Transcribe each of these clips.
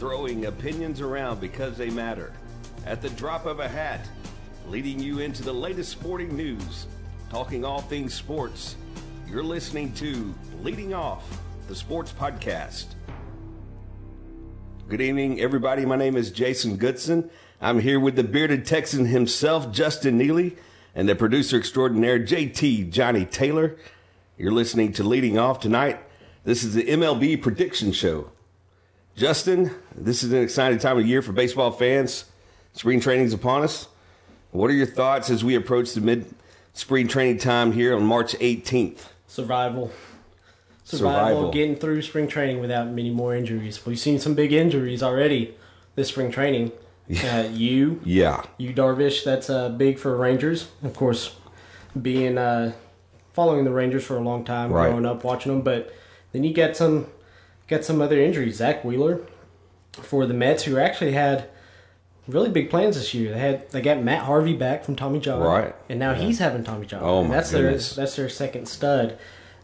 throwing opinions around because they matter. At the drop of a hat, leading you into the latest sporting news, talking all things sports. You're listening to Leading Off, the Sports Podcast. Good evening, everybody. My name is Jason Goodson. I'm here with the bearded Texan himself, Justin Neely, and the producer extraordinaire, JT Johnny Taylor. You're listening to Leading Off tonight. This is the MLB prediction show. Justin, this is an exciting time of year for baseball fans. Spring training's upon us. What are your thoughts as we approach the mid-spring training time here on March 18th? Survival, getting through spring training without many more injuries. We've seen some big injuries already this spring training. You Darvish, that's big for Rangers. Of course, being following the Rangers for a long time, growing up watching them. But then you get some other injuries. Zach Wheeler for the Mets, who actually had really big plans this year. They got Matt Harvey back from Tommy John, right? And now he's having Tommy John. Oh, and that's their second stud.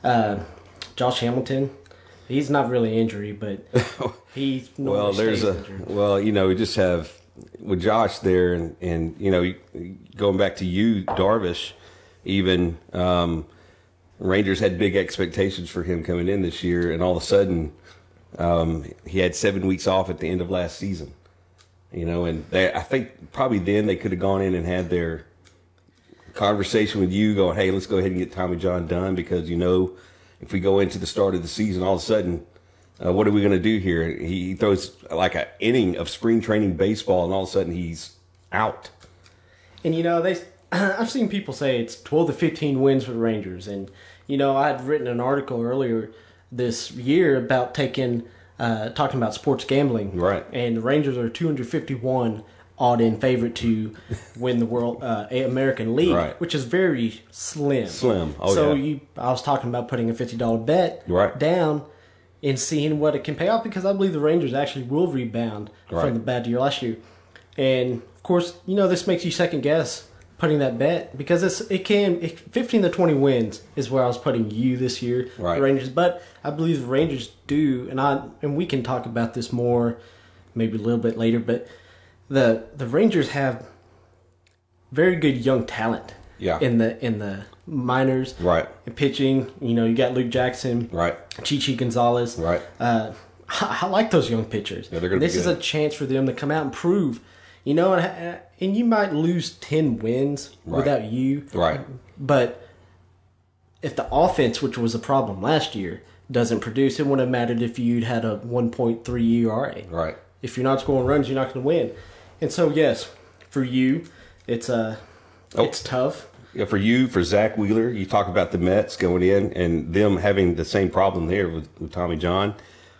Josh Hamilton, he's not really injury, but he's we just have with Josh there, and going back to you, Darvish, even Rangers had big expectations for him coming in this year, and all of a sudden he had 7 weeks off at the end of last season. And I think probably then they could have gone in and had their conversation with you, going, "Hey, let's go ahead and get Tommy John done, because if we go into the start of the season, all of a sudden, what are we going to do here?" He throws like an inning of spring training baseball, and all of a sudden he's out. And I've seen people say it's 12 to 15 wins for the Rangers, and I had written an article earlier this year about talking about sports gambling, right? And the Rangers are 251 odd-in favorite to win the World American League, right, which is very slim. I was talking about putting a $50 bet down and seeing what it can pay off, because I believe the Rangers actually will rebound from the bad year last year. And of course, this makes you second guess putting that bet, because 15 to 20 wins is where I was putting you this year, the Rangers. But I believe the Rangers do, and we can talk about this more maybe a little bit later, but the Rangers have very good young talent in the minors, and pitching. You got Luke Jackson, Chichi Gonzalez, I like those young pitchers. Yeah, they're gonna this is a chance for them to come out and prove. And you might lose 10 wins without you, but if the offense, which was a problem last year, doesn't produce, it wouldn't have mattered if you'd had a 1.3 ERA. Right. If you're not scoring runs, you're not going to win. And so, yes, for you, it's tough. Yeah, for Zach Wheeler, you talk about the Mets going in and them having the same problem there with Tommy John.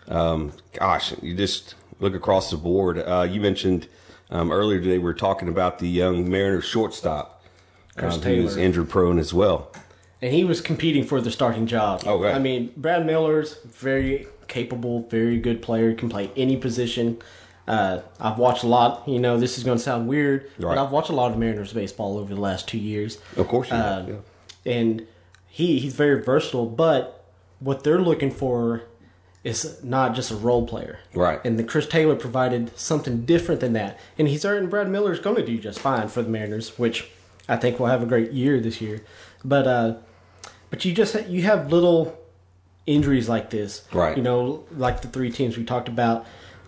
You just look across the board. You mentioned earlier today we were talking about the young Mariners shortstop, who is injury prone as well. And he was competing for the starting job. Oh, right. I mean, Brad Miller's very capable, very good player, can play any position. I've watched a lot. This is going to sound weird, but I've watched a lot of Mariners baseball over the last 2 years. Of course you have, yeah. And he's very versatile, but what they're looking for is not just a role player. Right. And the Chris Taylor provided something different than that. And he's certain Brad Miller's going to do just fine for the Mariners, which I think will have a great year this year. But you have little injuries like this. Right. Like the three teams we talked about.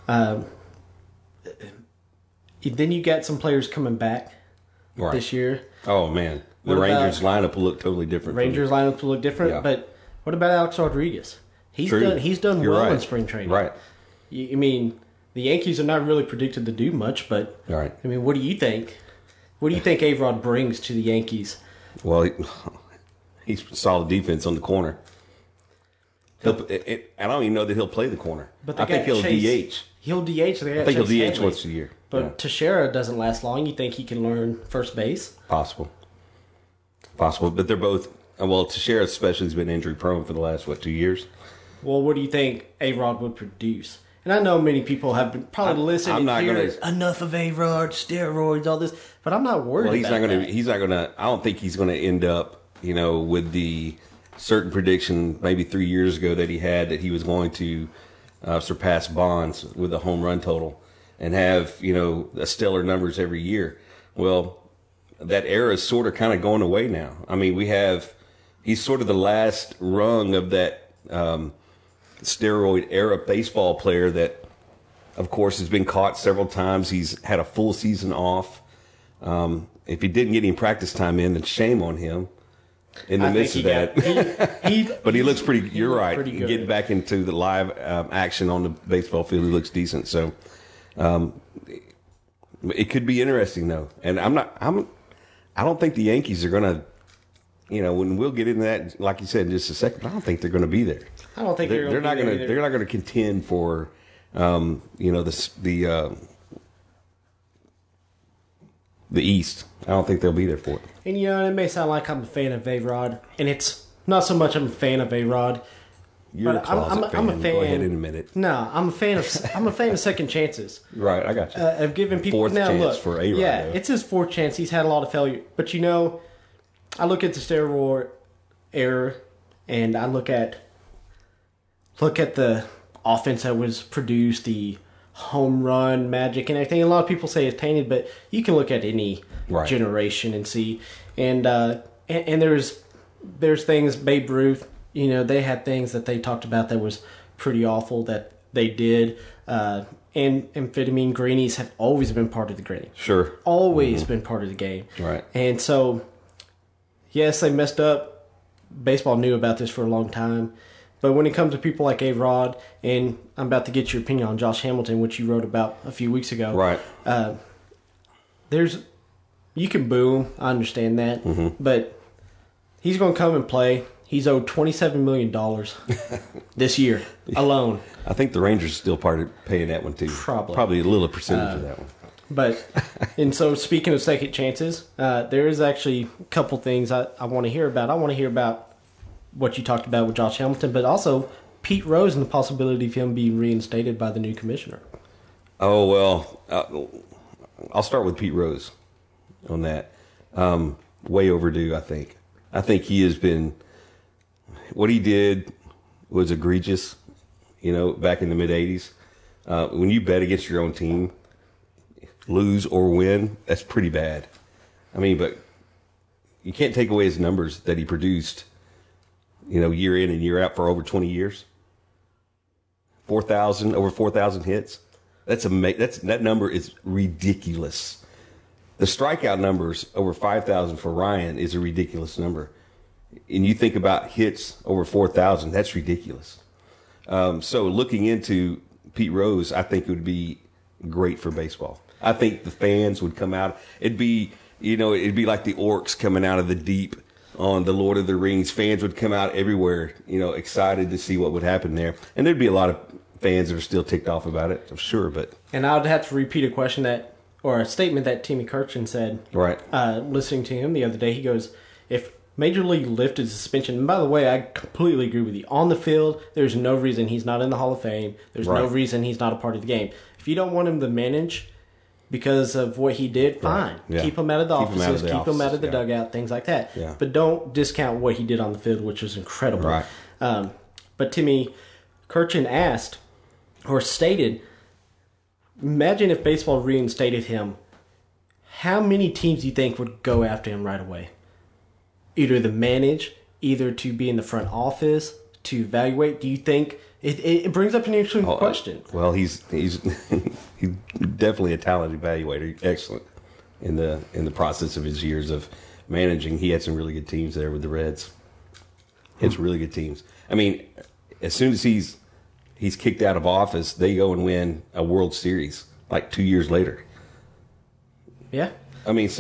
Then you got some players coming back this year. Oh, man. The Rangers lineup will look totally different. Lineup will look different. Yeah. But what about Alex Rodriguez? He's done well in spring training. Right. I mean, the Yankees are not really predicted to do much, but I mean, what do you think? What do you think A-Rod brings to the Yankees? Well, he's solid defense on the corner. I don't even know that he'll play the corner. But I think he'll DH. He'll DH. I think he'll DH once a year. But Teixeira doesn't last long. You think he can learn first base? Possible. But they're both. Well, Teixeira especially has been injury prone for the last 2 years. Well, what do you think A-Rod would produce? And I know many people have been probably listening. I'm not going to enough of A-Rod, steroids, all this, but I'm not worried. Well, he's not going to. I don't think he's going to end up, with the certain prediction maybe 3 years ago that he had that he was going to surpass Bonds with a home run total and have, a stellar numbers every year. Well, that era is sort of kind of going away now. I mean, he's sort of the last rung of that steroid era baseball player that, of course, has been caught several times. He's had a full season off. If he didn't get any practice time in, then shame on him. In the midst of that, but he looks pretty. You're right. Getting back into the live action on the baseball field, he looks decent. So, it could be interesting though. And I don't think the Yankees are going to. When we'll get into that, like you said, in just a second. I don't think they're going to be there. I don't think they're not going to. They're not going to contend for, the East. I don't think they'll be there for it. And it may sound like I'm a fan of A-Rod, and it's not so much I'm a fan of A-Rod. You're a closet fan. I'm a fan. Go ahead in a minute. No, I'm a fan of second chances. Right, I got you. Of giving people fourth chance for A-Rod. Yeah, though. It's his fourth chance. He's had a lot of failure, but I look at the steroid era, and I look at the offense that was produced, the home run magic and everything. A lot of people say it's tainted, but you can look at any generation and see. And there's things, Babe Ruth, they had things that they talked about that was pretty awful that they did. And amphetamine greenies have always been part of the game. Sure. Always been part of the game. Right. And so, yes, they messed up. Baseball knew about this for a long time. But when it comes to people like A-Rod, and I'm about to get your opinion on Josh Hamilton, which you wrote about a few weeks ago. Right. You can boo him. I understand that. Mm-hmm. But he's going to come and play. He's owed $27 million this year alone. I think the Rangers are still part of paying that one, too. Probably a little percentage of that one. But, and so speaking of second chances, there is actually a couple things I want to hear about. I want to hear about what you talked about with Josh Hamilton, but also Pete Rose and the possibility of him being reinstated by the new commissioner. Oh, well, I'll start with Pete Rose on that. Way overdue, I think. I think he has been, what he did was egregious, back in the mid-'80s. When you bet against your own team, lose or win, that's pretty bad. I mean, but you can't take away his numbers that he produced, year in and year out for over 20 years. Over 4,000 hits. That number is ridiculous. The strikeout numbers over 5,000 for Ryan is a ridiculous number. And you think about hits over 4,000, that's ridiculous. So looking into Pete Rose, I think it would be great for baseball. I think the fans would come out. It'd be like the orcs coming out of the deep on the Lord of the Rings. Fans would come out everywhere, excited to see what would happen there. And there'd be a lot of fans that are still ticked off about it, I'm sure. And I would have to repeat a question or a statement that Timmy Kirchin said. Right. Listening to him the other day, he goes, if Major League lifted suspension, and by the way, I completely agree with you. On the field, there's no reason he's not in the Hall of Fame. There's no reason he's not a part of the game. If you don't want him to manage because of what he did, fine. Yeah. Keep him out of the offices, keep him out of the dugout, things like that. Yeah. But don't discount what he did on the field, which was incredible. Right. But Timmy Kirchin asked, or stated, imagine if baseball reinstated him, how many teams do you think would go after him right away? Either to manage, either to be in the front office, to evaluate. Do you think it brings up an interesting question? Well, he's definitely a talented evaluator. Excellent in the process of his years of managing. He had some really good teams there with the Reds. He had some really good teams. I mean, as soon as he's kicked out of office, they go and win a World Series like 2 years later. Yeah. I mean,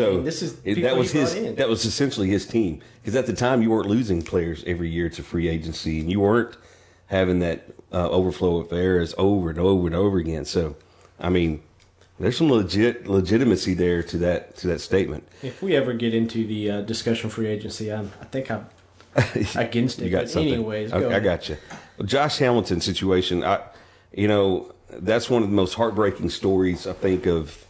that was essentially his team, because at the time you weren't losing players every year to free agency, and you weren't having that overflow of errors over and over and over again. So, I mean, there's some legitimacy there to that statement. If we ever get into the discussion of free agency, I think I'm against it. You got something. Anyways, I got you. Well, Josh Hamilton situation, that's one of the most heartbreaking stories I think of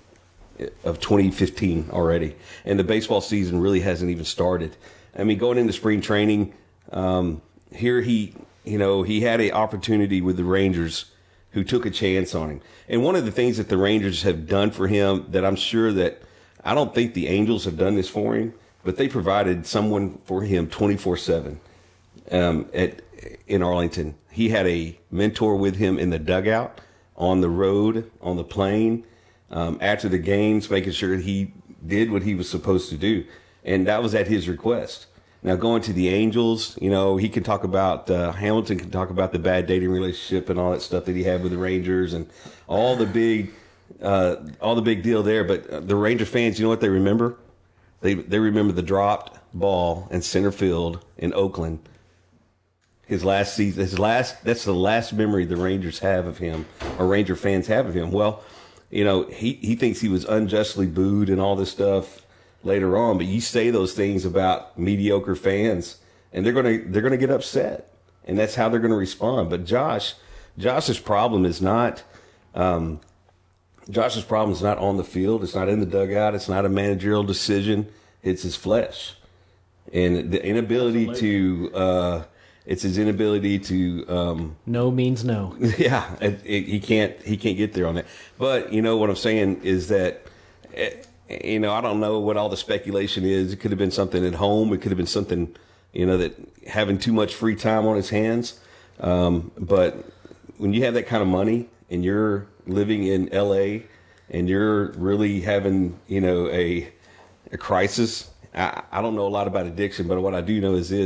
2015 already, and the baseball season really hasn't even started. I mean, going into spring training, here he had an opportunity with the Rangers who took a chance on him. And one of the things that the Rangers have done for him that I'm sure that I don't think the Angels have done this for him, but they provided someone for him 24/7 in Arlington. He had a mentor with him in the dugout, on the road, on the plane, after the games, making sure he did what he was supposed to do. And that was at his request. Now, going to the Angels, he can talk about, Hamilton can talk about the bad dating relationship and all that stuff that he had with the Rangers and all the big deal there. But the Ranger fans, you know what they remember? They remember the dropped ball in center field in Oakland. His last season, that's the last memory the Rangers have of him, or Ranger fans have of him. Well, he thinks he was unjustly booed and all this stuff later on, but you say those things about mediocre fans and they're going to get upset, and that's how they're going to respond. But Josh's problem is not on the field. It's not in the dugout. It's not a managerial decision. It's his flesh and the inability it's his inability to no means no. Yeah, he can't get there on that. But what I'm saying is that I don't know what all the speculation is. It could have been something at home. It could have been something that having too much free time on his hands. But when you have that kind of money and you're living in LA and you're really having a crisis, I don't know a lot about addiction, but what I do know is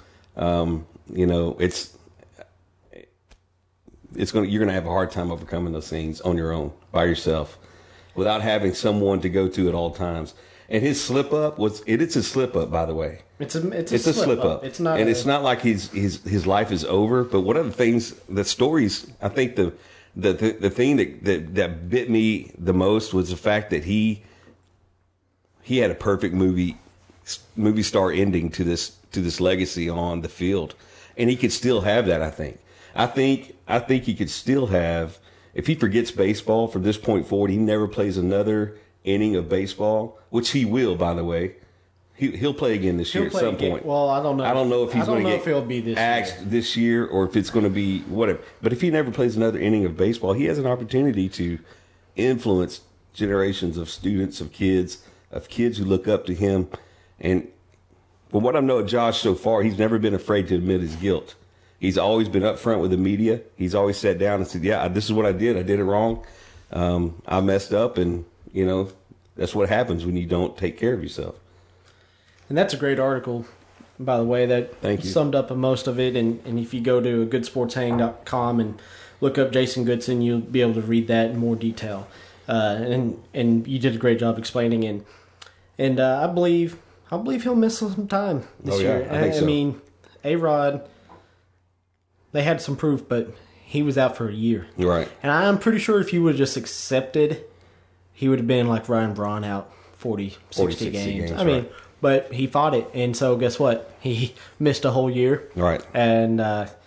you're going to have a hard time overcoming those things on your own, by yourself, without having someone to go to at all times. And his slip up it's a slip up, by the way. It's a slip up. It's not, it's not like his life is over. But one of the things, the stories, I think the thing that bit me the most was the fact that he had a perfect movie star ending to this legacy on the field, and he could still have that. I think he could still have, if he forgets baseball from this point forward, he never plays another inning of baseball, which he will, by the way. He'll play again this year at some point. Well, I don't know. I don't know if he's going to if he'll be this axed this year or if it's going to be whatever. But if he never plays another inning of baseball, he has an opportunity to influence generations of students, of kids who look up to him. And from what I know of Josh so far, he's never been afraid to admit his guilt. He's always been upfront with the media. He's always sat down and said, yeah, this is what I did. I did it wrong. I messed up. And, that's what happens when you don't take care of yourself. And that's a great article, by the way, that summed up most of it. And if you go to goodsportshang.com and look up Jason Goodson, you'll be able to read that in more detail. And you did a great job explaining. And I believe he'll miss some time this year. I think so. I mean, A-Rod, they had some proof, but he was out for a year. Right. And I'm pretty sure if he would have just accepted, he would have been like Ryan Braun out 40, 60 games. I mean, but he fought it. And so guess what? He missed a whole year. Right. And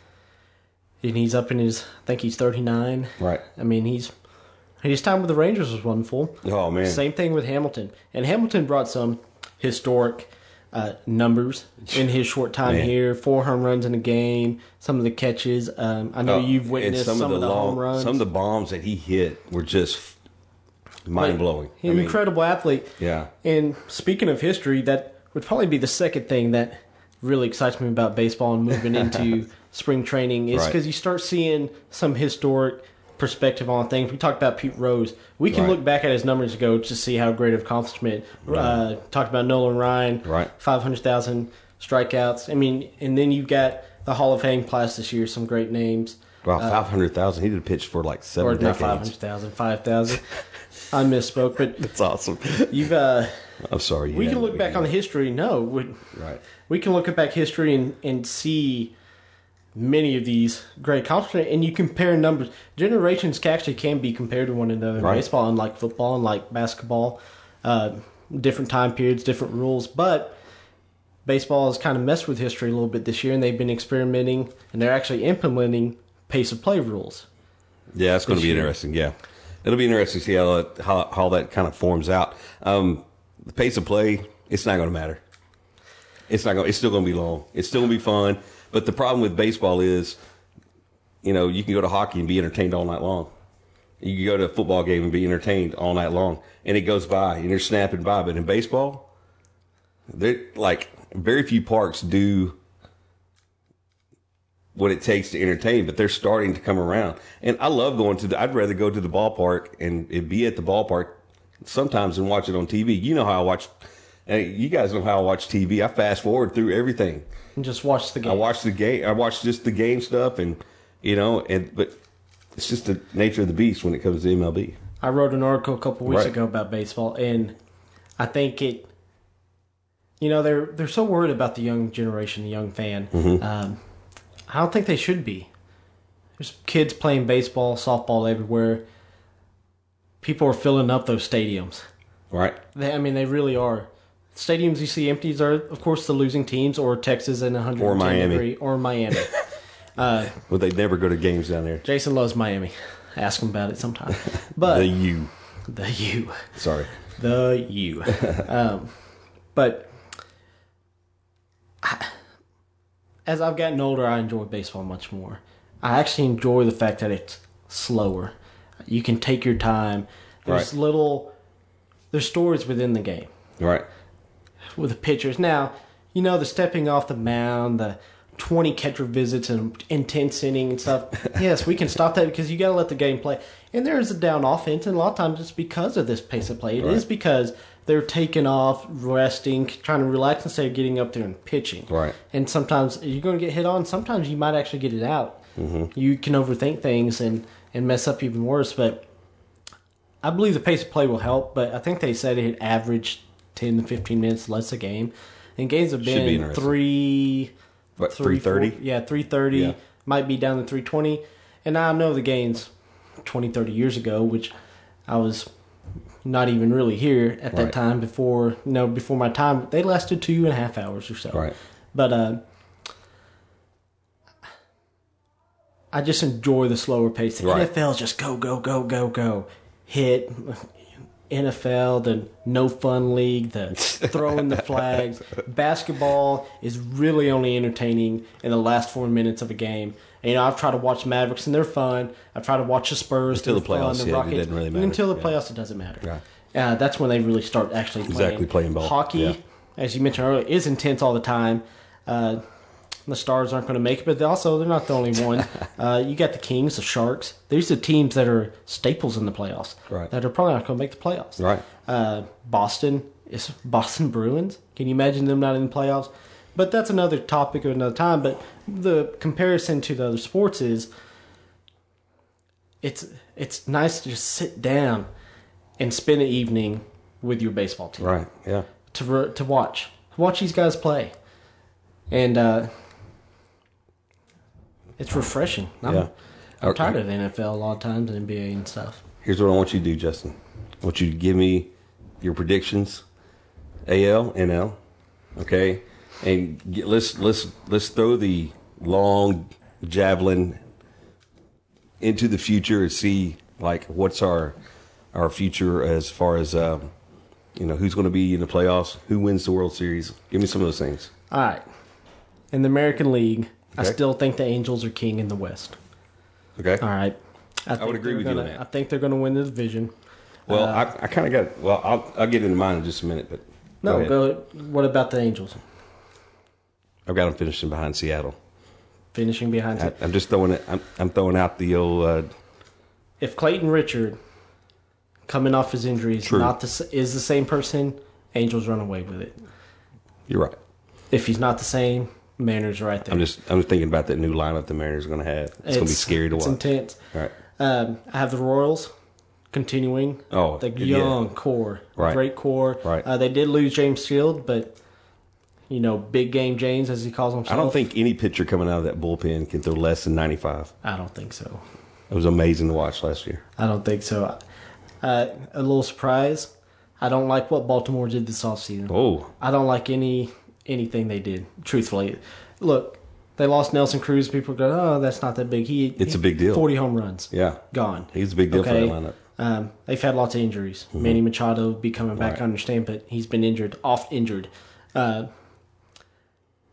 he's up in I think he's 39. Right. I mean, his time with the Rangers was wonderful. Oh, man. Same thing with Hamilton. And Hamilton brought some historic numbers in his short time here. 4 home runs in a game, some of the catches. I know you've witnessed some of the home runs. Some of the bombs that he hit were just mind-blowing. He's an incredible athlete. Yeah. And speaking of history, that would probably be the second thing that really excites me about baseball and moving into spring training is because you start seeing some historic perspective on things. We talked about Pete Rose. We can look back at his numbers and go to see how great of accomplishment. Talked about Nolan Ryan, 500,000 strikeouts. I mean, and then you've got the Hall of Fame class this year, some great names. Wow, 500,000. He did pitch for like 7 decades. Or not 500,000, 5,000. I misspoke, but that's awesome. You've I'm sorry. We can look back on the history. We can look back history and see many of these great accomplishments, and you compare numbers. Generations can be compared to one another in baseball, unlike football, unlike basketball. Different time periods, different rules, but baseball has kind of messed with history a little bit this year, and they've been experimenting, and they're actually implementing pace of play rules. Yeah, it's going to be interesting. Yeah, it'll be interesting to see how that kind of forms out. The pace of play, it's not going to matter. It's still going to be long. It's still going to be fun. But the problem with baseball is you can go to hockey and be entertained all night long. You can go to a football game and be entertained all night long, and it goes by, and you're snapping by. But in baseball, very few parks do what it takes to entertain, but they're starting to come around. And I love I'd rather go to the ballpark and be at the ballpark sometimes than watch it on TV. You know how you guys know how I watch TV. I fast forward through everything. And just watch the game. I watch the game. I watch just the game stuff, but it's just the nature of the beast when it comes to MLB. I wrote an article a couple weeks ago about baseball, and I think they're so worried about the young generation, the young fan. Mm-hmm. I don't think they should be. There's kids playing baseball, softball everywhere. People are filling up those stadiums. Right. They really are. Stadiums you see empties are, of course, the losing teams, or Texas in 110 degree, or Miami. Well, they'd never go to games down there. Jason loves Miami. Ask him about it sometime. But the U. Sorry. The U. But as I've gotten older, I enjoy baseball much more. I actually enjoy the fact that it's slower. You can take your time. There's there's stories within the game. Right. With the pitchers. Now, the stepping off the mound, the 20 catcher visits and intense inning and stuff. Yes, we can stop that because you got to let the game play. And there is a down offense, and a lot of times it's because of this pace of play. It is because they're taking off, resting, trying to relax instead of getting up there and pitching. Right. And sometimes you're going to get hit on. Sometimes you might actually get it out. Mm-hmm. You can overthink things and mess up even worse. But I believe the pace of play will help. But I think they said it averaged 10 to 15 minutes less a game. And games have been 3:30? Yeah, 3:30. Yeah. Might be down to 3:20. And I know the games 20, 30 years ago, which I was not even really here at that time before my time. They lasted 2.5 hours or so. Right. But I just enjoy the slower pace. The NFL just go, go, go, go, go. Hit. NFL, the no fun league, the throwing the flags. Basketball is really only entertaining in the last 4 minutes of a game. And, I've tried to watch Mavericks and they're fun. I've tried to watch the Spurs. Until the playoffs, the Rockets. It doesn't really matter. Until the playoffs, it doesn't matter. Right. That's when they really start actually playing ball. Hockey, as you mentioned earlier, is intense all the time. The Stars aren't going to make it, but they're not the only one. You got the Kings, the Sharks. These are teams that are staples in the playoffs. Right. That are probably not going to make the playoffs. Right. Boston Bruins. Can you imagine them not in the playoffs? But that's another topic of another time. But the comparison to the other sports is it's nice to just sit down and spend an evening with your baseball team. Right, yeah. To watch these guys play. And it's refreshing. I'm tired of the NFL a lot of times and NBA and stuff. Here's what I want you to do, Justin. I want you to give me your predictions, AL, NL, okay? And let's throw the long javelin into the future and see what's our future as far as who's going to be in the playoffs, who wins the World Series. Give me some of those things. All right. In the American League, I still think the Angels are king in the West. Okay. All right. I would agree with you on that. I think they're going to win the division. Well, I kind of got. Well, I'll get into mine in just a minute, but go ahead. What about the Angels? I've got them finishing behind Seattle. Finishing behind. I'm just throwing it. I'm throwing out the old. If Clayton Richard, coming off his injuries, is the same person, Angels run away with it. You're right. If he's not the same, Mariners are right there. I'm thinking about that new lineup the Mariners are going to have. It's going to be scary to watch. It's intense. All right. I have the Royals continuing. Oh, the young core, great core. Right. They did lose James Shield, but Big Game James, as he calls himself. I don't think any pitcher coming out of that bullpen can throw less than 95. I don't think so. It was amazing to watch last year. I don't think so. A little surprise. I don't like what Baltimore did this offseason. Oh. I don't like anything they did, truthfully. Look, they lost Nelson Cruz. People go, oh, that's not that big. It's a big deal. 40 home runs. Yeah. Gone. He's a big deal for that lineup. They've had lots of injuries. Mm-hmm. Manny Machado will be coming back, I understand, but he's been injured, oft injured.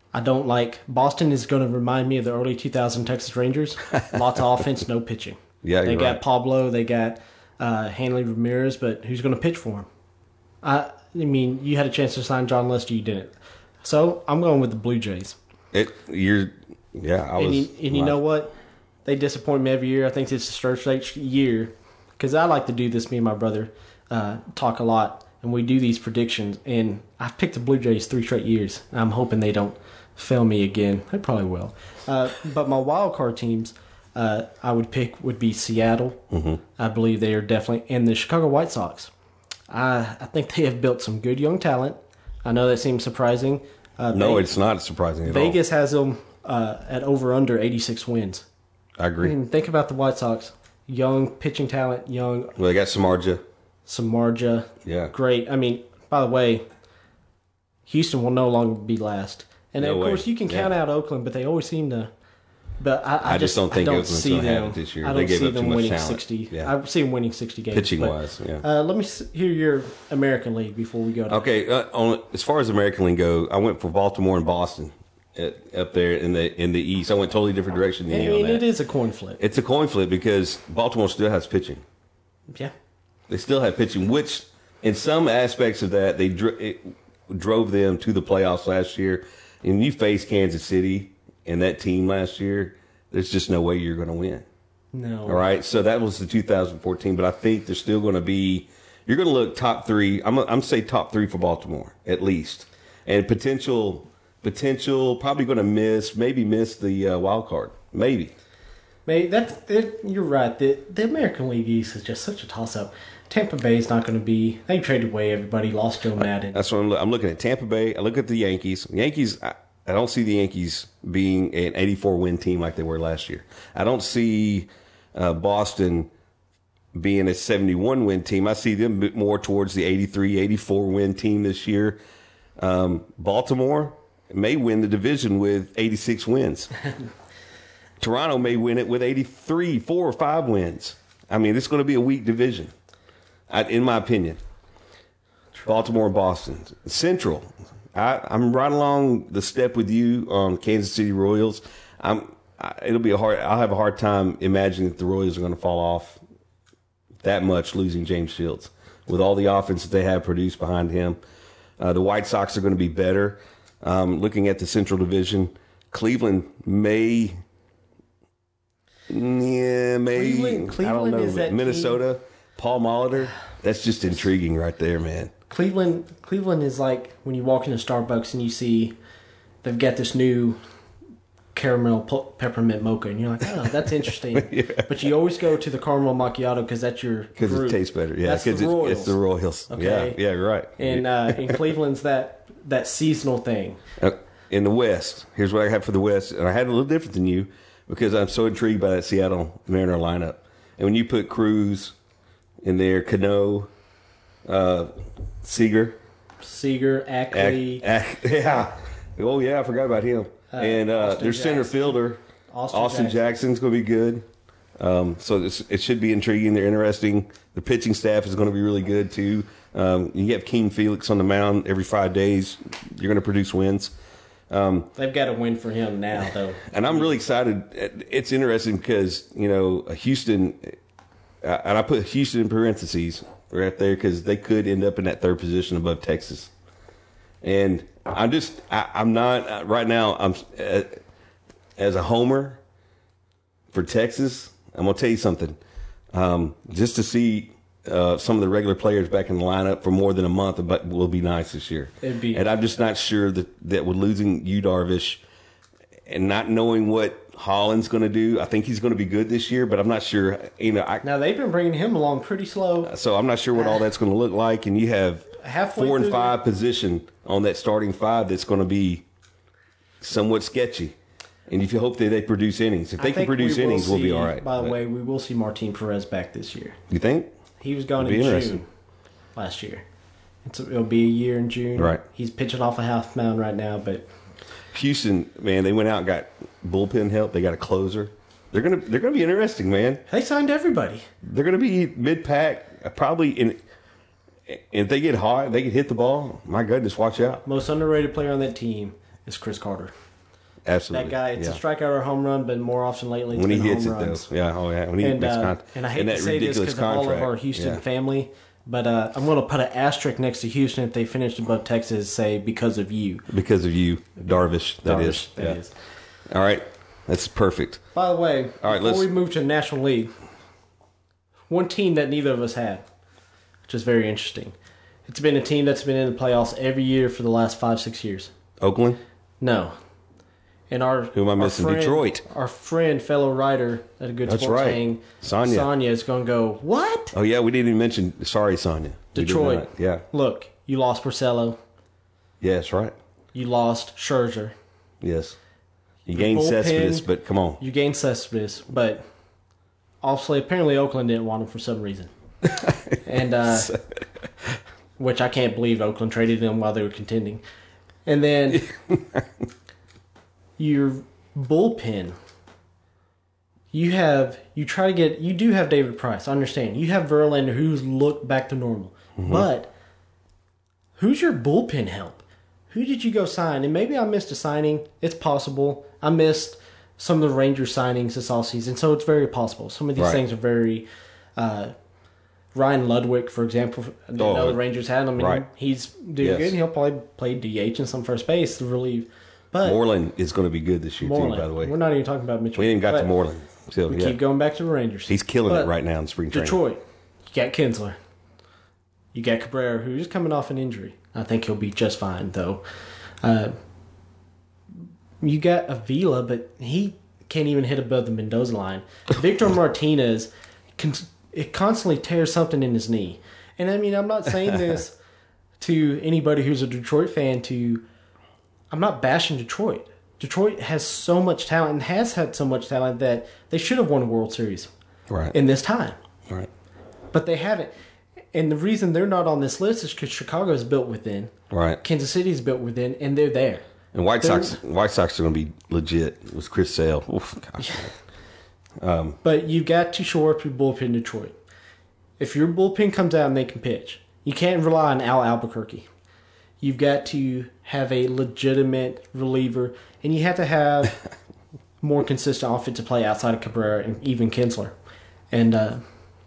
I don't like Boston is going to remind me of the early 2000 Texas Rangers. Lots of offense, no pitching. Yeah, they got right. Pablo, they got Hanley Ramirez, but who's going to pitch for him? I mean, you had a chance to sign John Lester, you didn't. So I'm going with the Blue Jays. You know what? They disappoint me every year. I think it's the first year because I like to do this. Me and my brother talk a lot, and we do these predictions. And I've picked the Blue Jays 3 straight years. I'm hoping they don't fail me again. They probably will. But my wild card teams I would pick would be Seattle. Mm-hmm. I believe they are definitely, and the Chicago White Sox. I think they have built some good young talent. I know that seems surprising. No, it's not surprising at Vegas has them at over under 86 wins. I agree. I mean, think about the White Sox. Young pitching talent, Well, they got Samardzija. Yeah. Great. I mean, by the way, Houston will no longer be last. And No of way. course, you can count out Oakland, but they always seem to. But I just don't think Oakland's see gonna have them. it this year. I They don't gave see up too them much winning talent. 60. Yeah. I see them winning 60 games. pitching but, wise. Yeah. let me hear your American League before we go to. Okay, as far as American League go, I went for Baltimore and Boston up there in the East. I went totally different direction than you on that. It is a coin flip. It's a coin flip because Baltimore still has pitching. Yeah. They still have pitching, which in some aspects of that, it drove them to the playoffs last year. And you face Kansas City and that team last year, there's just no way you're going to win. No. All right, so that was the 2014, but I think they're still going to be. You're going to look top 3. I'm say top 3 for Baltimore at least, and potential probably going to maybe miss the wild card, maybe. You're right. The American League East is just such a toss up. Tampa Bay is not going to be. They traded away everybody. Lost Joe Madden. That's what I'm looking at. Tampa Bay. I look at the Yankees. I don't see the Yankees being an 84-win team like they were last year. I don't see Boston being a 71-win team. I see them more towards the 83, 84-win team this year. Baltimore may win the division with 86 wins. Toronto may win it with 83, 4 or 5 wins. I mean, it's going to be a weak division, in my opinion. Baltimore and Boston. Central. I'm right along the step with you on Kansas City Royals. I'll have a hard time imagining that the Royals are going to fall off that much losing James Shields. With all the offense that they have produced behind him. The White Sox are going to be better. Looking at the Central Division, Cleveland may. Cleveland I don't know. is that Minnesota, team. Paul Molitor. That's just intriguing right there, man. Cleveland is like when you walk into Starbucks and you see they've got this new caramel peppermint mocha, and you're like, oh, that's interesting. Yeah. But you always go to the caramel macchiato because that's your because it tastes better. Yeah, because it's the Royals. Okay? Yeah, you're right. And in Cleveland's that seasonal thing. In the West, here's what I have for the West, and I had a little different than you because I'm so intrigued by that Seattle Mariner lineup. And when you put Cruz in there, Cano, Seager, Ackley. Yeah. Oh, yeah, I forgot about him. And their center fielder, Austin Jackson's going to be good. So it should be intriguing. They're interesting. The pitching staff is going to be really good, too. You have King Felix on the mound every 5 days. You're going to produce wins. They've got a win for him now, though. And I'm really excited. It's interesting because, Houston, and I put Houston in parentheses right there because they could end up in that 3rd position above Texas. And I'm not right now. I'm as a homer for Texas. I'm gonna tell you something. Just to see some of the regular players back in the lineup for more than a month, but will be nice this year. And I'm just not sure that with losing Yu Darvish and not knowing what Holland's going to do, I think he's going to be good this year, but I'm not sure. Now they've been bringing him along pretty slow, so I'm not sure what all that's going to look like. And you have halfway 4 and 5 position on that starting 5 that's going to be somewhat sketchy. And if you hope that they produce innings, if they can produce innings, we'll be all right. By the way, we will see Martin Perez back this year. You think? He was gone in June last year. It'll be a year in June. Right. He's pitching off a half mound right now, but Houston, man, they went out and got bullpen help. They got a closer. They're gonna be interesting, man. They signed everybody. They're gonna be mid pack, probably. If they get hot, they can hit the ball. My goodness, watch out. Most underrated player on that team is Chris Carter. Absolutely. That guy, it's a strikeout or a home run, but more often lately it's when been he hits home it, runs. though. Yeah, oh yeah. When he and I hate to say this because of all of our Houston family, but I'm going to put an asterisk next to Houston if they finish above Texas, say, because of you. Because of you, Darvish, that is. All right, that's perfect. By the way, before we move to the National League, one team that neither of us had, which is very interesting. It's been a team that's been in the playoffs every year for the last 5-6 years. Oakland? No. And who am I missing? Detroit. Our friend, fellow writer at a good sports hang, Sonia is going to go, what? Oh, yeah, we didn't even mention, sorry, Sonia. Detroit. Yeah. Look, you lost Porcello. Yeah, that's right. You lost Scherzer. Yes. You gained Cespedes, but come on. You gained Cespedes, but obviously, apparently Oakland didn't want him for some reason. And, which I can't believe Oakland traded him while they were contending. And then your bullpen, you do have David Price. I understand. You have Verlander, who's looked back to normal. Mm-hmm. But who's your bullpen help? Who did you go sign? And maybe I missed a signing. It's possible. I missed some of the Rangers signings this offseason, so it's very possible. Some of these things are very... Ryan Ludwig, for example, the Rangers had him. And he's doing good. He'll probably play DH and some first base to relieve. But Moreland is going to be good this year, too, by the way. We're not even talking about Mitchell. We ain't got to Moreland. So, we keep going back to the Rangers. He's killing it right now in spring training. Detroit, you got Kinsler. You got Cabrera, who's coming off an injury. I think he'll be just fine, though. You got Avila, but he can't even hit above the Mendoza line. Victor Martinez, it constantly tears something in his knee. And I mean, I'm not saying this to anybody who's a Detroit fan I'm not bashing Detroit. Detroit has so much talent and has had so much talent that they should have won a World Series in this time. Right. But they haven't. And the reason they're not on this list is because Chicago is built within. Right. Kansas City is built within, and they're there. And White Sox are going to be legit with Chris Sale. Oof, gosh. But you've got to shore up your bullpen in Detroit. If your bullpen comes out and they can pitch, you can't rely on Al Albuquerque. You've got to have a legitimate reliever, and you have to have more consistent offensive play outside of Cabrera and even Kinsler. And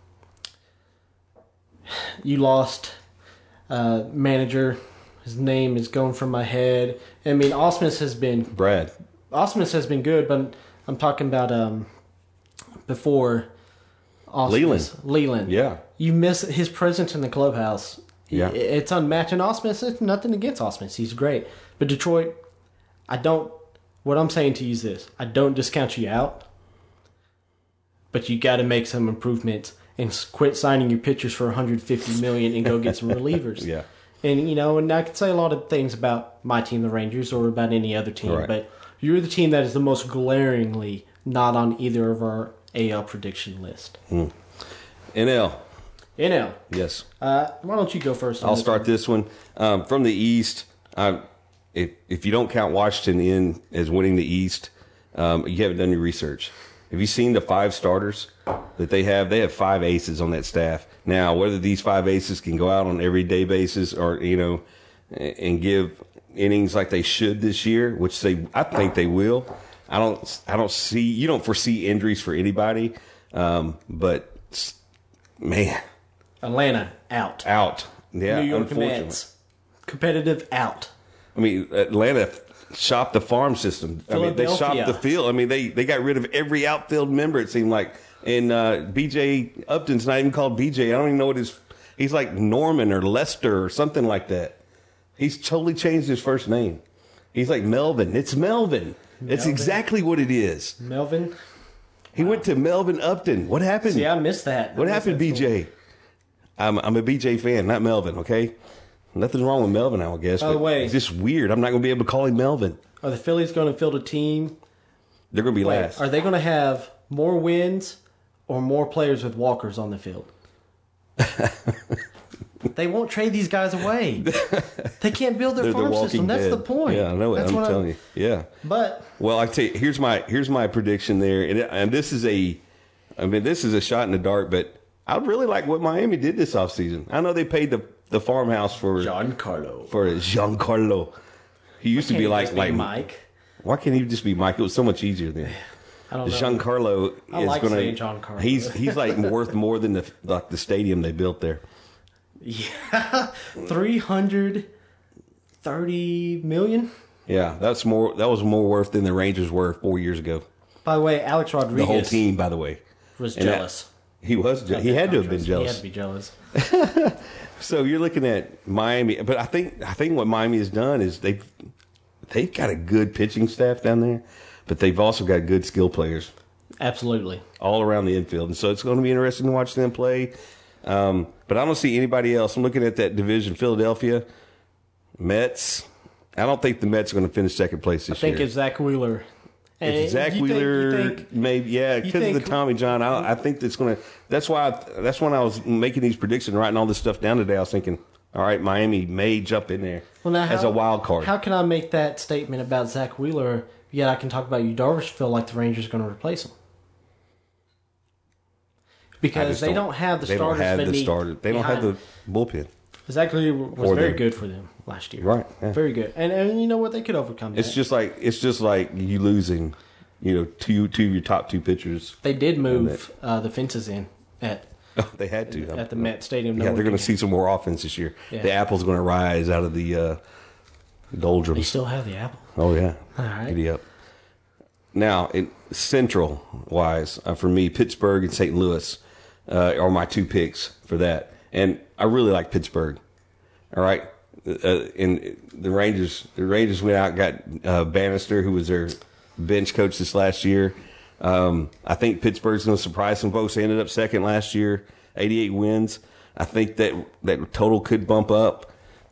you lost manager. His name is going from my head. I mean, Ausmus has been... Brad. Ausmus has been good, but I'm talking about before Ausmus. Leland. Yeah. You miss his presence in the clubhouse. Yeah. It's unmatched. And Ausmus, it's nothing against Ausmus. He's great. But Detroit, what I'm saying to you is this. I don't discount you out, but you got to make some improvements and quit signing your pitchers for $150 million and go get some relievers. Yeah. And, and I could say a lot of things about my team, the Rangers, or about any other team, but you're the team that is the most glaringly not on either of our AL prediction list. NL. Yes. Why don't you go first? I'll start this one. From the East, if you don't count Washington in as winning the East, you haven't done your research. Have you seen the 5 starters that they have? They have 5 aces on that staff. Now, whether these 5 aces can go out on an everyday basis or, and give innings like they should this year, which I think they will. I don't foresee injuries for anybody. But man, Atlanta out. Yeah. New York Mets competitive out. I mean, Atlanta shopped the farm system. I mean, they shopped the field. I mean, they got rid of every outfield member, it seemed like. And BJ Upton's not even called BJ. I don't even know what he's like Norman or Lester or something like that. He's totally changed his first name. He's like Melvin. It's Melvin. It's exactly what it is. Melvin? He went to Melvin Upton. What happened? See, I missed that. What happened, BJ? I'm a BJ fan, not Melvin, okay? Nothing wrong with Melvin, I guess. By the way, it's just weird. I'm not going to be able to call him Melvin. Are the Phillies going to field a team? They're going to be last. Are they going to have more wins or more players with walkers on the field? They won't trade these guys away. They can't build their farm system. That's the point. Yeah, I know it. I'm telling you. Yeah. But I tell you, here's my prediction there, and this is a shot in the dark, but I really like what Miami did this offseason. I know they paid the farmhouse for Giancarlo. For Giancarlo. He used to be like Mike. Why can't he just be Mike? It was so much easier then. I don't know. Giancarlo is saying Giancarlo. He's like worth more than the stadium they built there. Yeah, $330 million. Yeah, that was more worth than the Rangers were 4 years ago. By the way, Alex Rodriguez, the whole team, by the way, was jealous. He was. He had to have been jealous. He had to be jealous. So you're looking at Miami, but I think what Miami has done is they've got a good pitching staff down there, but they've also got good skill players. Absolutely, all around the infield, and so it's going to be interesting to watch them play. But I don't see anybody else. I'm looking at that division: Philadelphia, Mets. I don't think the Mets are going to finish second place this year. I think it's Zach Wheeler. If Zach Wheeler, maybe, yeah, because of the Tommy John. I think that's going to. That's when I was making these predictions, writing all this stuff down today. I was thinking, all right, Miami may jump in there as a wild card. How can I make that statement about Zach Wheeler? Yet I can talk about Yu Darvish. Feel like the Rangers are going to replace him because they don't have the starters. They don't have the bullpen. Zach Wheeler was very good for them last year. Right. Yeah. Very good. And you know what? They could overcome that. It's just like you losing, two of your top two pitchers. They did move the fences in at. Oh, they had to at the Met Stadium. Yeah, they're going to see some more offense this year. Yeah. The apple's going to rise out of the doldrums. They still have the apple. Oh yeah. All right. Giddy up. Now, Central wise, for me, Pittsburgh and St. Louis are my two picks for that. And I really like Pittsburgh. All right. And the Rangers went out and got Bannister, who was their bench coach this last year. I think Pittsburgh's going to surprise some folks. They ended up second last year, 88 wins. I think that total could bump up.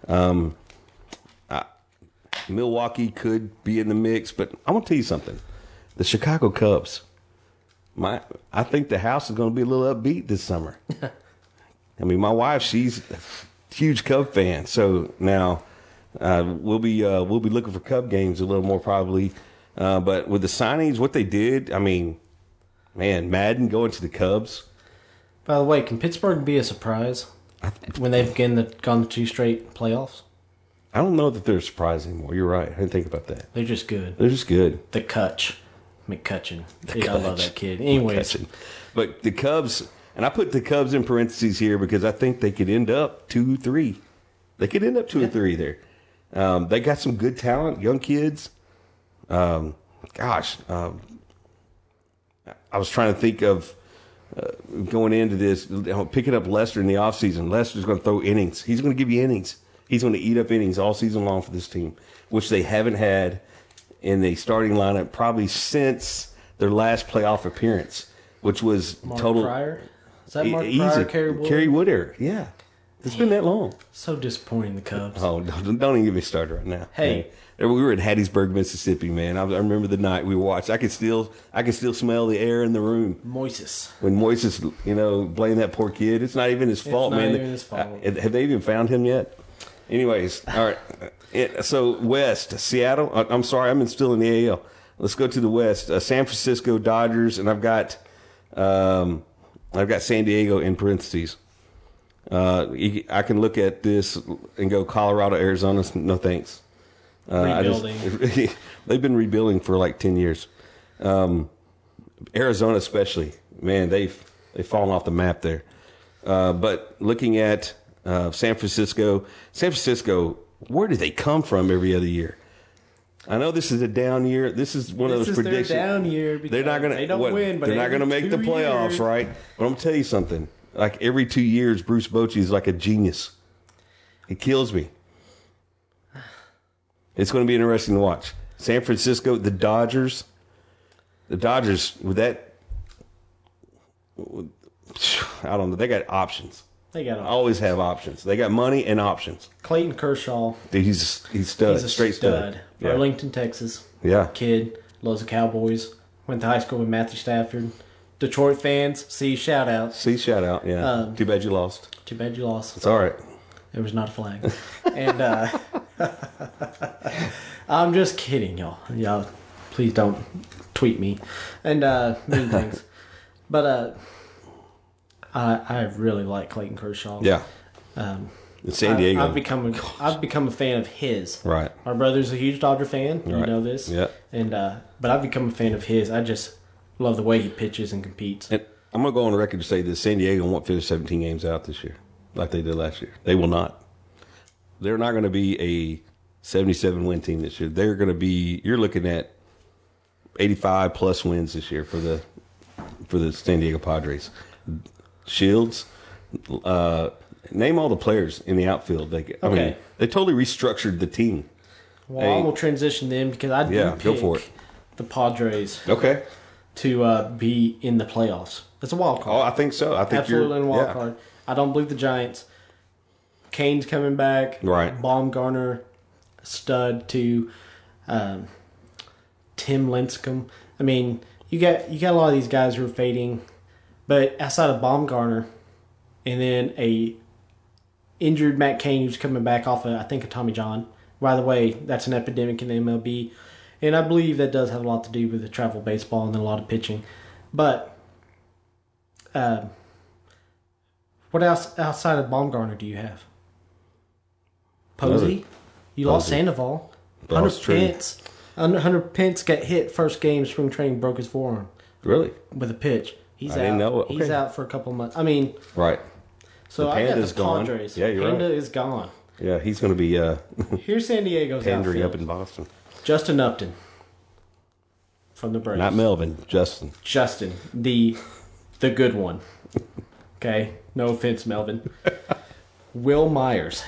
Milwaukee could be in the mix, but I'm going to tell you something. The Chicago Cubs, I think the house is going to be a little upbeat this summer. I mean, my wife, she's a huge Cub fan, so now we'll be looking for Cub games a little more probably. But with the signings, what they did, I mean, man, Madden going to the Cubs. By the way, can Pittsburgh be a surprise when they've gone 2 straight playoffs? I don't know that they're a surprise anymore. You're right. I didn't think about that. They're just good. They're just good. The McCutcheon. I love that kid. Anyways. But the Cubs, and I put the Cubs in parentheses here because I think they could end up 2-3. They could end up 2-3 there. They got some good talent, young kids. I was trying to think of going into this, picking up Lester in the offseason. Lester's going to throw innings. He's going to give you innings. He's going to eat up innings all season long for this team, which they haven't had in the starting lineup probably since their last playoff appearance, which was Mark Pryor? Is that Mark easy. Pryor, Kerry Wood? Kerry Wood, yeah. It's been that long. So disappointing, the Cubs. Oh, don't even get me started right now. Hey. Man, we were in Hattiesburg, Mississippi, man. I remember the night we watched. I could still smell the air in the room. Moises. When Moises, blamed that poor kid. It's not even his fault, man. Even his fault. Have they even found him yet? Anyways, all right. So West, Seattle. I'm sorry, I'm still in the AL. Let's go to the West. San Francisco Dodgers, and I've got San Diego in parentheses. I can look at this and go Colorado, Arizona. No thanks. Rebuilding. They've been rebuilding for like 10 years. Arizona especially, man, they've fallen off the map there. But looking at San Francisco, where do they come from every other year? I know this is a down year. This is one of those predictions. Their down year because they're not gonna, they don't win, but they're not going to make the playoffs, right? But I'm going to tell you something. Like every 2 years, Bruce Bochy is like a genius. He kills me. It's going to be interesting to watch. San Francisco, the Dodgers with that, I don't know. They got options. Always have options. They got money and options. Clayton Kershaw. Dude, he's stud. He's a straight stud. Yeah. Arlington, Texas. Yeah. Kid. Loves the Cowboys. Went to high school with Matthew Stafford. Detroit fans. Shout out. Yeah. Too bad you lost. It's all right. There was not a flag. And I'm just kidding, y'all. Y'all, please don't tweet me and mean things. But I really like Clayton Kershaw. Yeah. In San Diego. I've become a fan of his. Right. My brother's a huge Dodger fan. Right. You know this. Yeah. And but I've become a fan of his. I just love the way he pitches and competes. And I'm going to go on the record to say that San Diego won't finish 17 games out this year like they did last year. They will not. They're not going to be a 77-win team this year. They're going to be – you're looking at 85-plus wins this year for the San Diego Padres. Shields, name all the players in the outfield. I mean, they totally restructured the team. Well, I will transition them because I do pick go for it. The Padres to be in the playoffs. It's a wild card. Oh, I think so. I think absolutely in a wild card. I don't believe the Giants. Kane's coming back. Right. Baumgartner, stud to Tim Lincecum. I mean, you got a lot of these guys who are fading, but outside of Baumgartner, and then a injured Matt Cain who's coming back off of, I think, a Tommy John. By the way, that's an epidemic in the MLB, and I believe that does have a lot to do with the travel baseball and a lot of pitching. But what else outside of Baumgartner do you have? Posey? You lost Sandoval. Hunter Pence got hit first game spring training, broke his forearm. Really? With a pitch. He's out. Didn't know. Okay. He's out for a couple months. I mean, right. So I got the Padres. Yeah, you're Panda right. is gone. Yeah, he's going to be Here's San Diego's pandering outfield. up in Boston. Justin Upton from the Braves. Not Melvin, Justin. Justin, the good one. Okay, no offense, Melvin. Will Myers,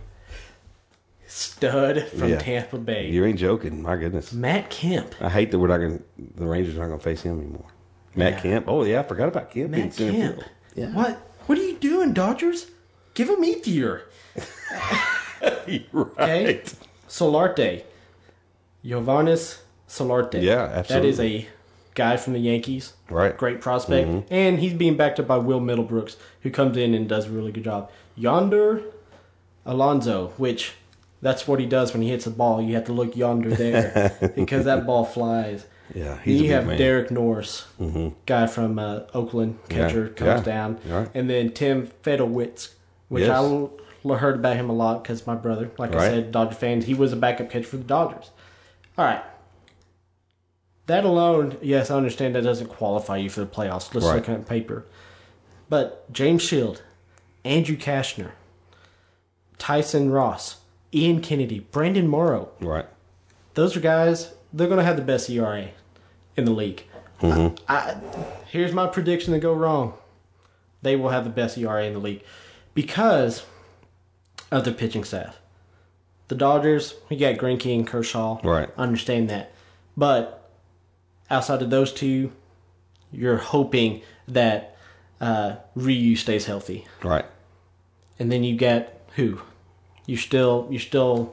stud from Tampa Bay. You ain't joking. My goodness. Matt Kemp. I hate that the Rangers aren't going to face him anymore. Matt Kemp. Oh yeah, I forgot about Kemp. Matt Kemp. Yeah. What are you doing, Dodgers? Give him Ethier. You're right. Okay. Solarte. Yovanis Solarte. Yeah, absolutely. That is a guy from the Yankees. Right. Great prospect. Mm-hmm. And he's being backed up by Will Middlebrooks, who comes in and does a really good job. Yonder Alonso, which that's what he does when he hits the ball. You have to look yonder there because that ball flies. Yeah, he's you a have big man. Derek Norris, guy from Oakland, catcher, comes down. Right. And then Tim Fedowitz, which I heard about him a lot because my brother, like I said, Dodger fan, he was a backup catcher for the Dodgers. All right. That alone, yes, I understand that doesn't qualify you for the playoffs. Let's look at paper. But James Shield, Andrew Kashner, Tyson Ross, Ian Kennedy, Brandon Morrow. Right. Those are guys, they're going to have the best ERA in the league. Mm-hmm. Here's my prediction to go wrong. They will have the best ERA in the league because of their pitching staff. The Dodgers, we got Greinke and Kershaw. Right. I understand that. But outside of those two, you're hoping that Ryu stays healthy. Right. And then you get who? You're still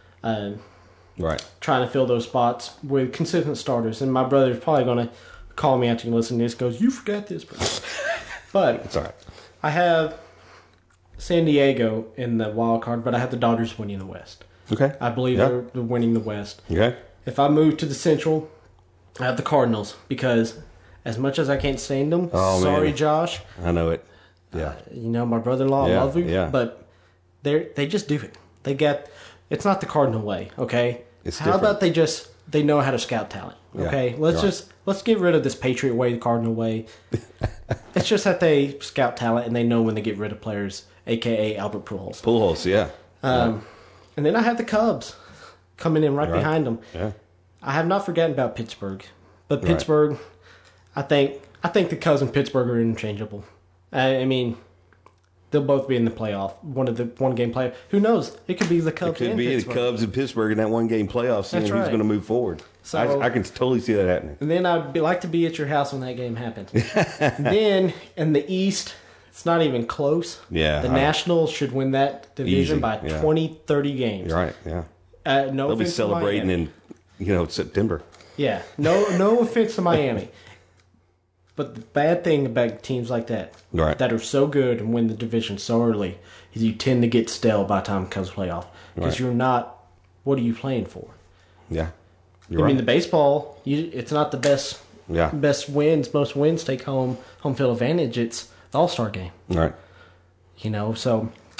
right. trying to fill those spots with consistent starters. And my brother's probably going to call me after you listen to this, goes, you forgot this. But it's all right. I have San Diego in the wild card, but I have the Dodgers winning the West. Okay. I believe they're winning the West. Okay. If I move to the Central, I have the Cardinals because as much as I can't stand them, sorry, Josh. I know it. Yeah. My brother-in-law, I love you, but they just do it. They get it's not the Cardinal way, okay? It's how different. about they know how to scout talent, okay? Let's get rid of this Patriot way, the Cardinal way. It's just that they scout talent and they know when they get rid of players, a.k.a. Albert Pujols. Pujols, yeah. And then I have the Cubs coming in right behind them. Yeah. I have not forgotten about Pittsburgh, but Pittsburgh, I think the Cubs and Pittsburgh are interchangeable. I mean, they'll both be in the playoff, one game playoff. Who knows? It could be the Cubs. It could be the Cubs and Pittsburgh in that one game playoff, seeing who's going to move forward. So I can totally see that happening. And then I'd like to be at your house when that game happens. Then in the East, it's not even close. Yeah, the Nationals should win that division by 20, 30 games. Right. Yeah. No, they'll be celebrating in September. Yeah. No offense to Miami. But the bad thing about teams like that are so good and win the division so early is you tend to get stale by the time it comes playoff. Because you're not, what are you playing for? Yeah. I mean, the baseball, it's not the best wins. Most wins take home field advantage. It's the All-Star game. Right. So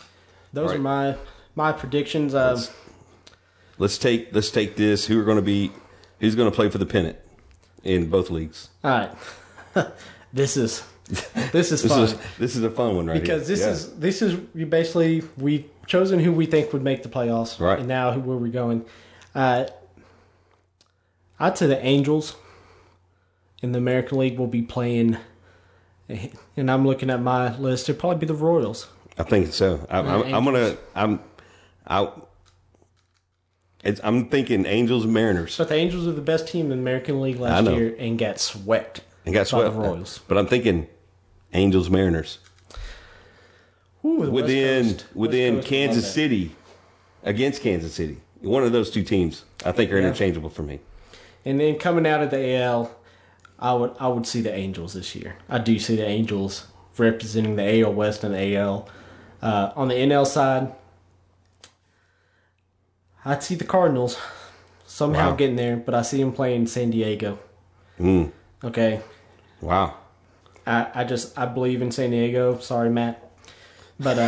Those are my predictions. Let's take this. Who's going to play for the pennant in both leagues? All right. This is fun. This is a fun one, right? Because this is basically we've chosen who we think would make the playoffs, right? And now where we're going. I'd say the Angels in the American League will be playing, and I'm looking at my list. It'll probably be the Royals. I think so. I'm thinking Angels and Mariners. But the Angels are the best team in the American League last year and got swept. By the Royals. But I'm thinking Angels Mariners. Ooh, within Kansas City, against Kansas City. One of those two teams I think are interchangeable for me. And then coming out of the AL, I would see the Angels this year. I do see the Angels representing the AL West and the AL. On the NL side, I'd see the Cardinals somehow getting there, but I see them playing San Diego. Okay. Wow. I believe in San Diego. Sorry, Matt. But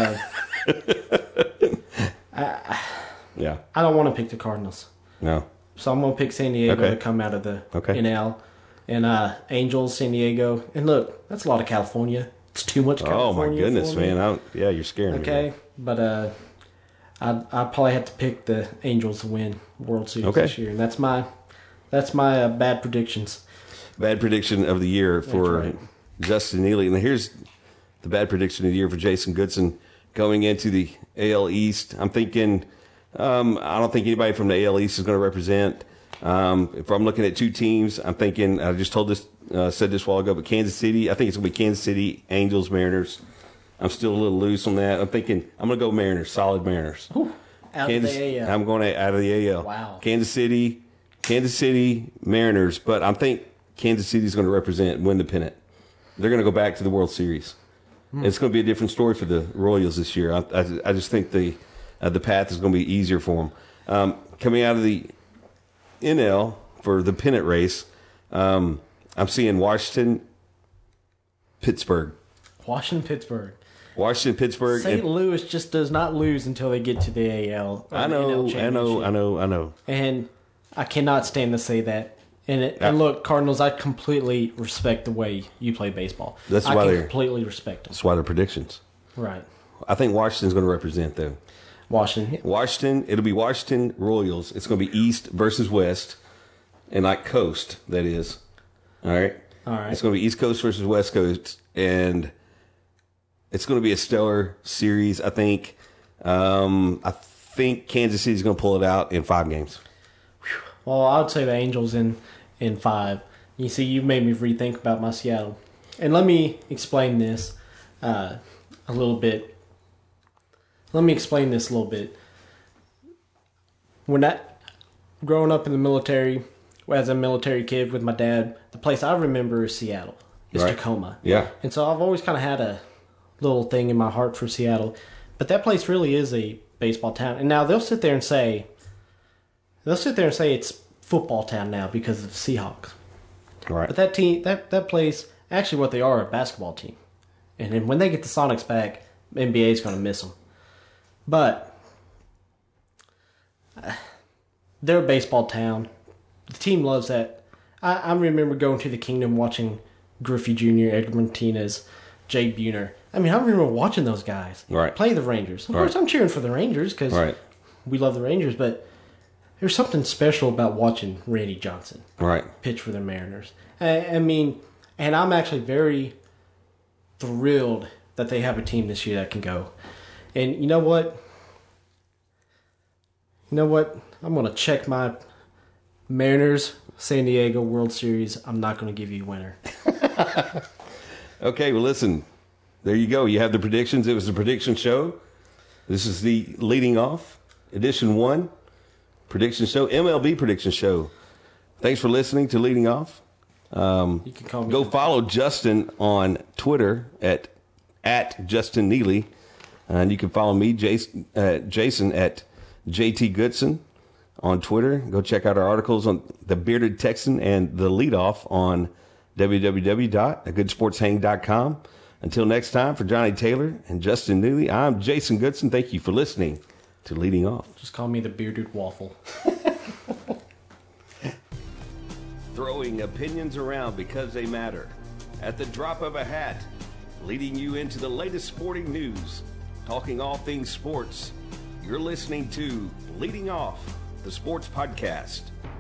I don't want to pick the Cardinals. No. So I'm going to pick San Diego to come out of the NL. And Angels, San Diego. And look, that's a lot of California. It's too much California. Oh, my goodness, man. You're scaring me. Okay. But I'd probably have to pick the Angels to win World Series this year. And that's my bad predictions. Bad prediction of the year for Justin Neely. And here's the bad prediction of the year for Jason Goodson going into the AL East. I'm thinking, I don't think anybody from the AL East is going to represent. If I'm looking at two teams, I'm thinking, I just said this a while ago, but Kansas City, I think it's going to be Kansas City, Angels, Mariners. I'm still a little loose on that. I'm thinking, I'm going to go Mariners, solid Mariners. Out of the AL. I'm going out of the AL. Wow. Kansas City, Mariners, but I think Kansas City is going to represent and win the pennant. They're going to go back to the World Series. It's going to be a different story for the Royals this year. I just think the path is going to be easier for them. Coming out of the NL for the pennant race, I'm seeing Washington, Pittsburgh. Pittsburgh. St. Louis just does not lose until they get to the AL. I know. And I cannot stand to say that. And look, Cardinals, I completely respect the way you play baseball. I completely respect them. That's why they're predictions. Right. I think Washington's going to represent, though. Washington, it'll be Washington Royals. It's going to be East versus West, and like Coast, that is. All right? It's going to be East Coast versus West Coast, and it's going to be a stellar series, I think. I think Kansas City's going to pull it out in 5 games. Well, I would say the Angels in 5. You see, you've made me rethink about my Seattle. And let me explain this a little bit. Growing up in the military, as a military kid with my dad, the place I remember is Seattle. It's Tacoma. Yeah. And so I've always kind of had a little thing in my heart for Seattle. But that place really is a baseball town. And now they'll sit there and say it's football town now because of the Seahawks. Right. But that team, that place, actually what they are, a basketball team. And then when they get the Sonics back, NBA is going to miss them. But they're a baseball town. The team loves that. I remember going to the Kingdom watching Griffey Jr., Edgar Martinez, Jay Buhner. I mean, I remember watching those guys play the Rangers. Of course, I'm cheering for the Rangers because we love the Rangers, but there's something special about watching Randy Johnson pitch for the Mariners. I mean, and I'm actually very thrilled that they have a team this year that can go. And you know what? I'm going to check my Mariners San Diego World Series. I'm not going to give you a winner. Okay, well, listen. There you go. You have the predictions. It was the prediction show. This is the Leading Off, edition 1. Prediction show, MLB prediction show. Thanks for listening to Leading Off. You can call me. Go follow Justin on Twitter at Justin Neely. And you can follow me, Jason at JT Goodson on Twitter. Go check out our articles on the Bearded Texan and the Leadoff on www.agoodsportshang.com. Until next time, for Johnny Taylor and Justin Neely, I'm Jason Goodson. Thank you for listening to Leading Off. Just call me the bearded waffle. Throwing opinions around because they matter. At the drop of a hat, leading you into the latest sporting news, talking all things sports. You're listening to Leading Off, the sports podcast.